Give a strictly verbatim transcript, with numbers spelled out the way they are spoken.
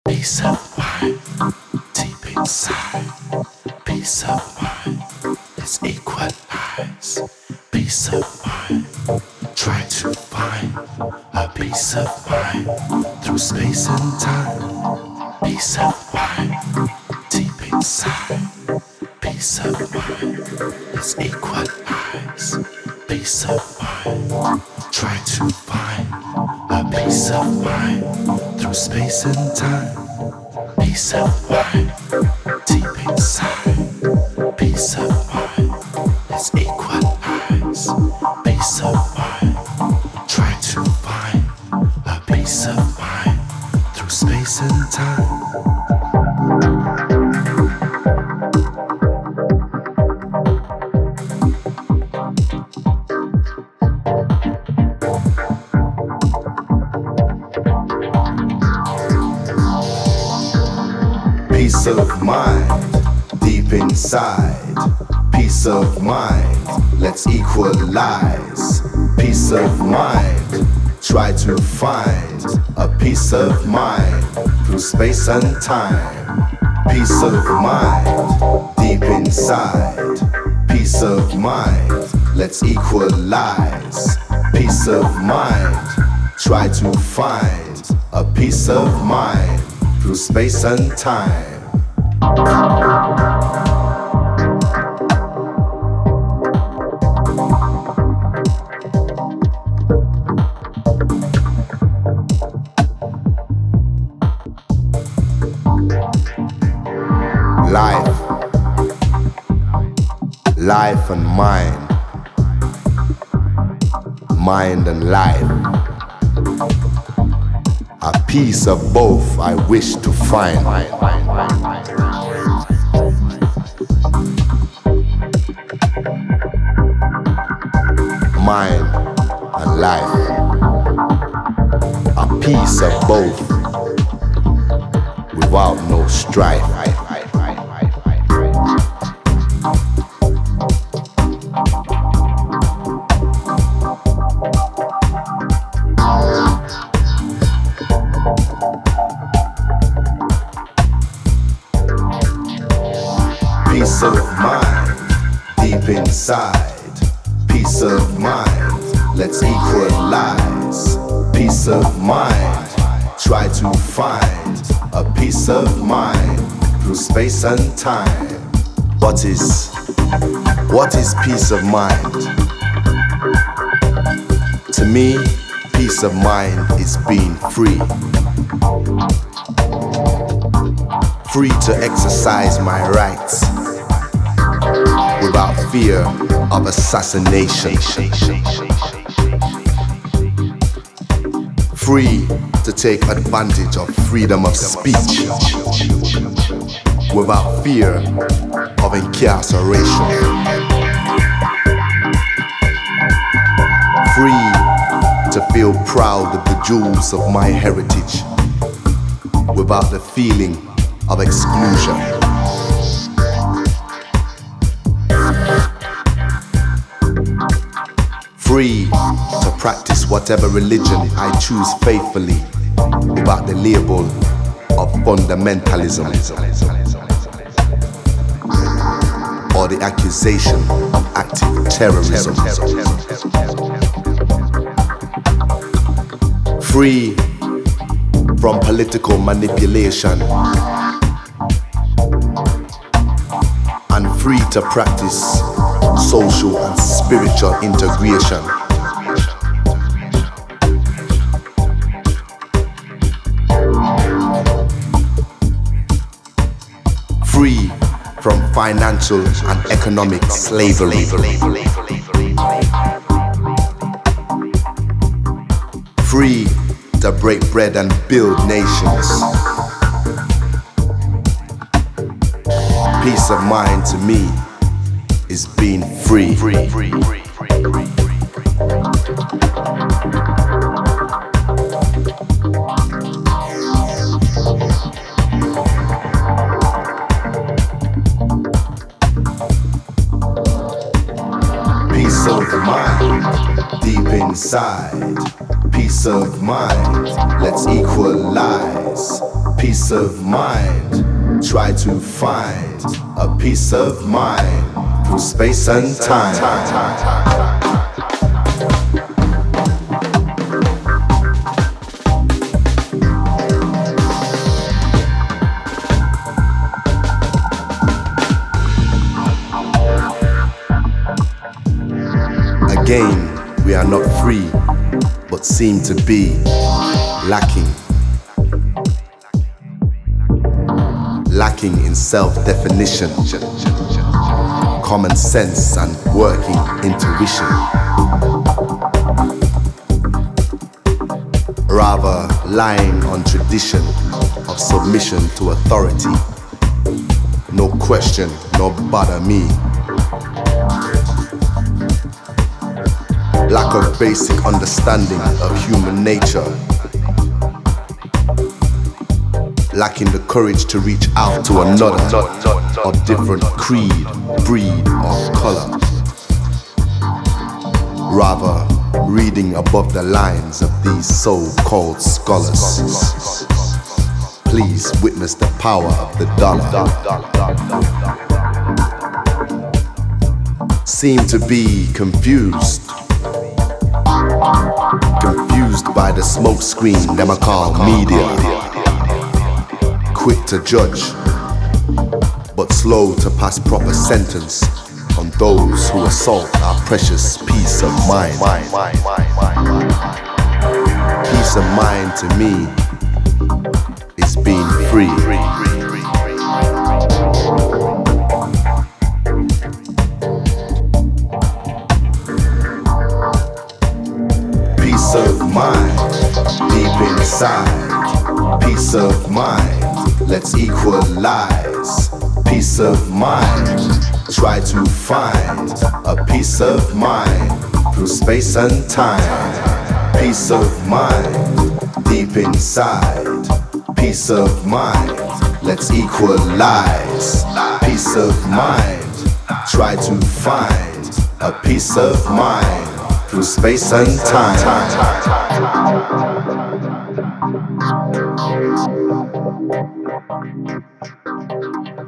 Peace of mind, deep inside. Peace of mind, let's equalize. Peace of mind, try to find a peace of mind through space and time. Peace of mind, deep inside. Peace of mind, let's equalize. Peace of mind, try to find a peace of mind through space and time. Peace of mind, deep inside. Peace of mind, let's equalize. Peace of mind, try to find a peace of mind through space and time. Peace of mind, deep inside. Peace of mind, let's equalize. Peace of mind, try to find a peace of mind through space and time. Peace of mind, deep inside. Peace of mind, let's equalize. Peace of mind, try to find a peace of mind through space and time. Life, life and mind, mind and life. A piece of both I wish to find. Mind and life. A piece of both without no strife. Peace of mind, deep inside. Peace of mind, let's equalize. Peace of mind, try to find a peace of mind through space and time. What is, what is peace of mind? To me, peace of mind is being free. Free to exercise my rights without fear of assassination. Free to take advantage of freedom of speech without fear of incarceration. Free to feel proud of the jewels of my heritage without the feeling of exclusion. Free to practice whatever religion I choose faithfully without the label of fundamentalism or the accusation of active terrorism. Free from political manipulation and free to practice social and spiritual integration. Free from financial and economic slavery. Free to break bread and build nations. Peace of mind to me is being free. free, free, free, free, free. Peace of mind, deep inside. Peace of mind, let's equalize. peace of mind. Try to find a peace of mind through space and time. Again, we are not free, but seem to be lacking. Lacking in self-definition, common sense and working intuition. Rather lying on tradition of submission to authority. No question, no bother me. Lack of basic understanding of human nature. Lacking the courage to reach out to another of different creed, breed, or color. Rather, reading above the lines of these so-called scholars. Please witness the power of the dollar. Seem to be confused. Confused by the smoke screen them I call media. Quick to judge, but slow to pass proper sentence on those who assault our precious peace of mind. Peace of mind to me is being free. Peace of mind, deep inside. Peace of mind. Let's equalize. Peace of mind. Try to find a peace of mind through space and time. Peace of mind, deep inside. Peace of mind. Let's equalize. Peace of mind. Try to find a peace of mind through space and time.